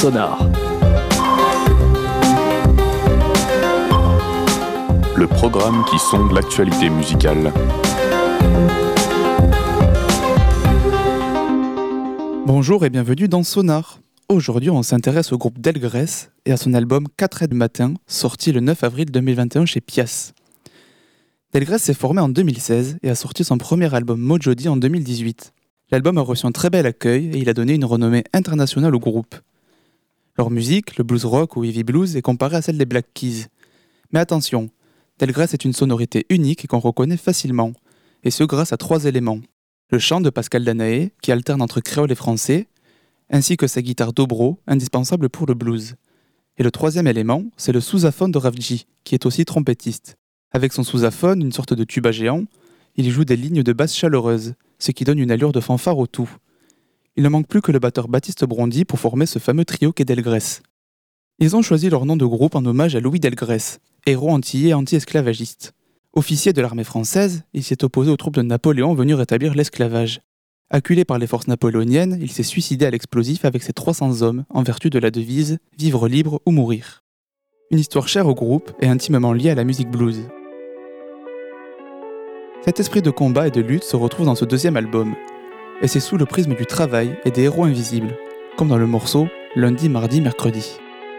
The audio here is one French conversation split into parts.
Sonar. Le programme qui sonde l'actualité musicale. Bonjour et bienvenue dans Sonar. Aujourd'hui, on s'intéresse au groupe Delgrès et à son album 4h du matin, sorti le 9 avril 2021 chez Pias. Delgrès s'est formé en 2016 et a sorti son premier album Mojodi en 2018. L'album a reçu un très bel accueil et il a donné une renommée internationale au groupe. Leur musique, le blues rock ou heavy blues, est comparée à celle des Black Keys. Mais attention, Delgrès est une sonorité unique et qu'on reconnaît facilement, et ce grâce à 3 éléments. Le chant de Pascal Danaé, qui alterne entre créole et français, ainsi que sa guitare dobro, indispensable pour le blues. Et le 3e élément, c'est le sousaphone de Ravji, qui est aussi trompettiste. Avec son sousaphone, une sorte de tuba géant, il joue des lignes de basse chaleureuses, ce qui donne une allure de fanfare au tout. Il ne manque plus que le batteur Baptiste Brondy pour former ce fameux trio qu'est Delgrès. Ils ont choisi leur nom de groupe en hommage à Louis Delgrès, héros antillais et anti-esclavagiste. Officier de l'armée française, il s'est opposé aux troupes de Napoléon venues rétablir l'esclavage. Acculé par les forces napoléoniennes, il s'est suicidé à l'explosif avec ses 300 hommes en vertu de la devise « Vivre libre ou mourir ». Une histoire chère au groupe et intimement liée à la musique blues. Cet esprit de combat et de lutte se retrouve dans ce 2e album, et c'est sous le prisme du travail et des héros invisibles, comme dans le morceau « Lundi, mardi, mercredi ».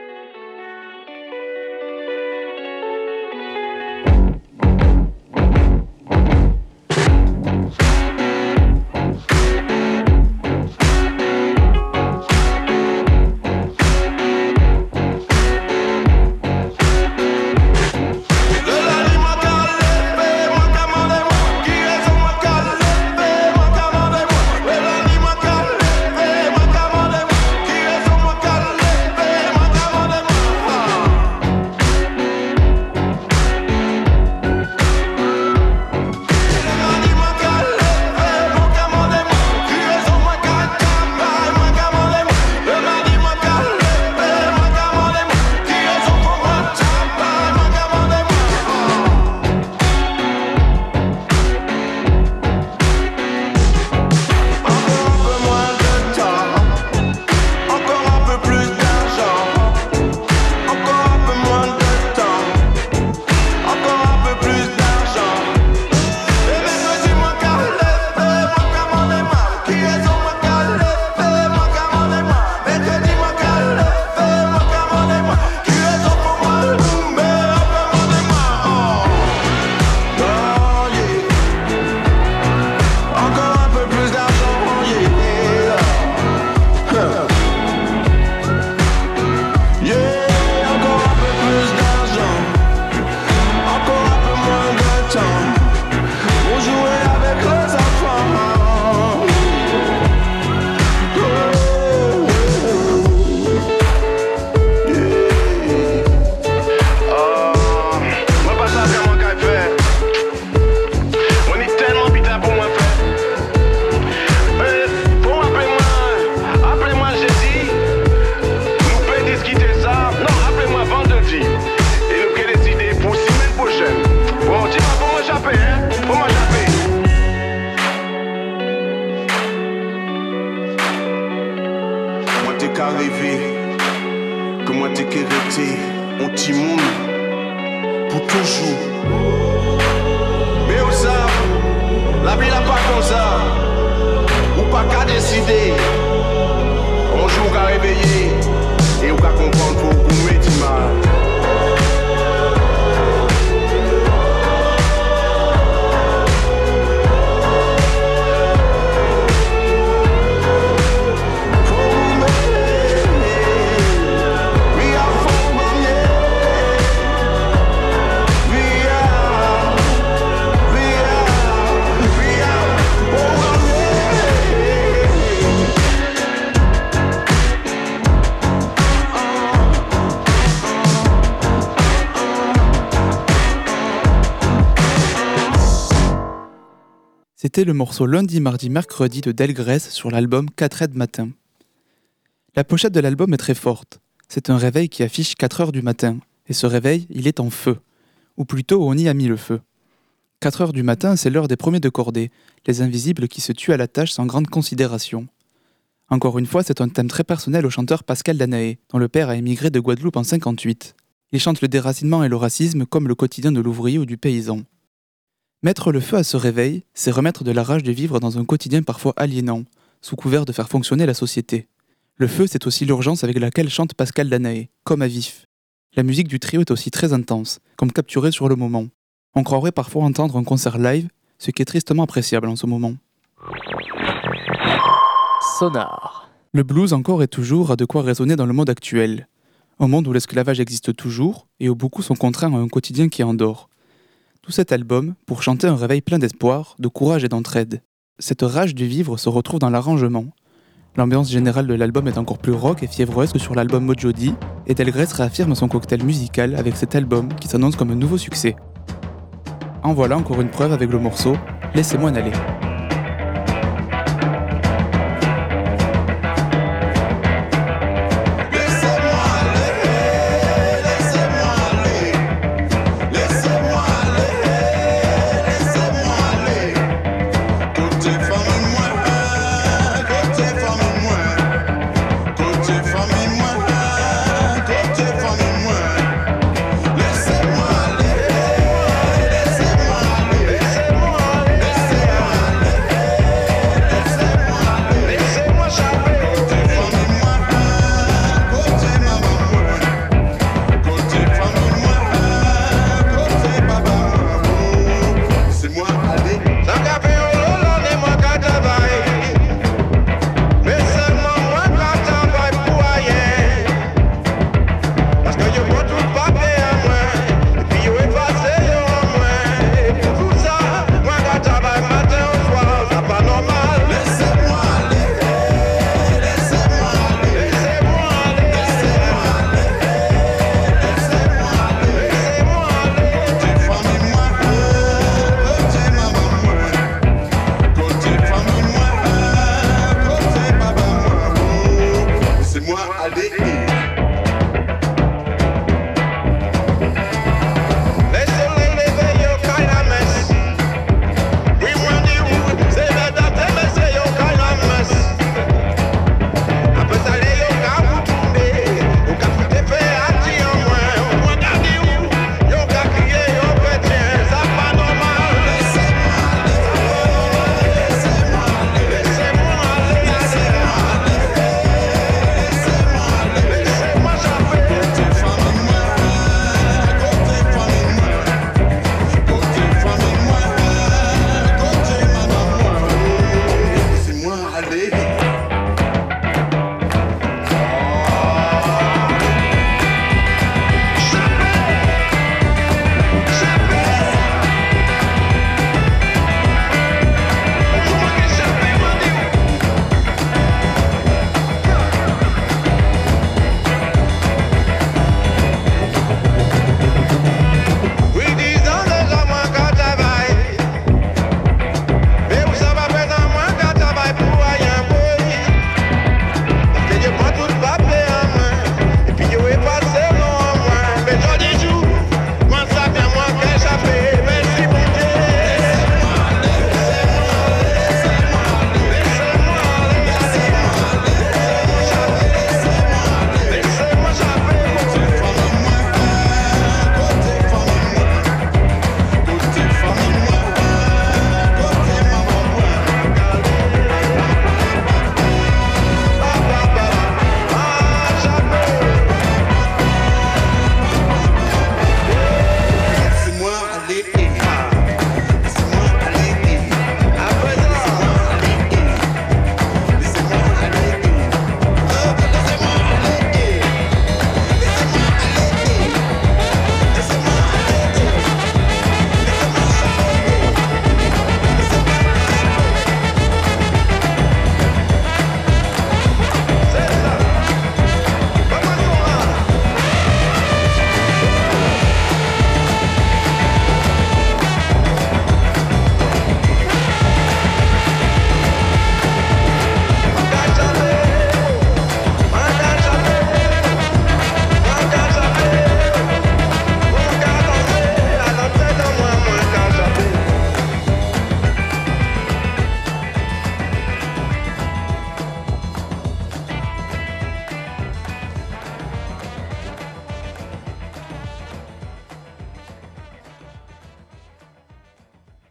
C'était le morceau Lundi, mardi, mercredi de Delgrès sur l'album 4h du matin. La pochette de l'album est très forte. C'est un réveil qui affiche 4h du matin. Et ce réveil, il est en feu. Ou plutôt, on y a mis le feu. 4h du matin, c'est l'heure des premiers de cordée, les invisibles qui se tuent à la tâche sans grande considération. Encore une fois, c'est un thème très personnel au chanteur Pascal Danaé, dont le père a émigré de Guadeloupe en 58. Il chante le déracinement et le racisme comme le quotidien de l'ouvrier ou du paysan. Mettre le feu à ce réveil, c'est remettre de la rage de vivre dans un quotidien parfois aliénant, sous couvert de faire fonctionner la société. Le feu, c'est aussi l'urgence avec laquelle chante Pascal Danaé, comme à vif. La musique du trio est aussi très intense, comme capturée sur le moment. On croirait parfois entendre un concert live, ce qui est tristement appréciable en ce moment. Sonar. Le blues encore et toujours a de quoi résonner dans le monde actuel. Un monde où l'esclavage existe toujours et où beaucoup sont contraints à un quotidien qui endort. Tout cet album pour chanter un réveil plein d'espoir, de courage et d'entraide. Cette rage du vivre se retrouve dans l'arrangement. L'ambiance générale de l'album est encore plus rock et fiévreuse que sur l'album Mojodi, et Delgrès réaffirme son cocktail musical avec cet album qui s'annonce comme un nouveau succès. En voilà encore une preuve avec le morceau « Laissez-moi aller ».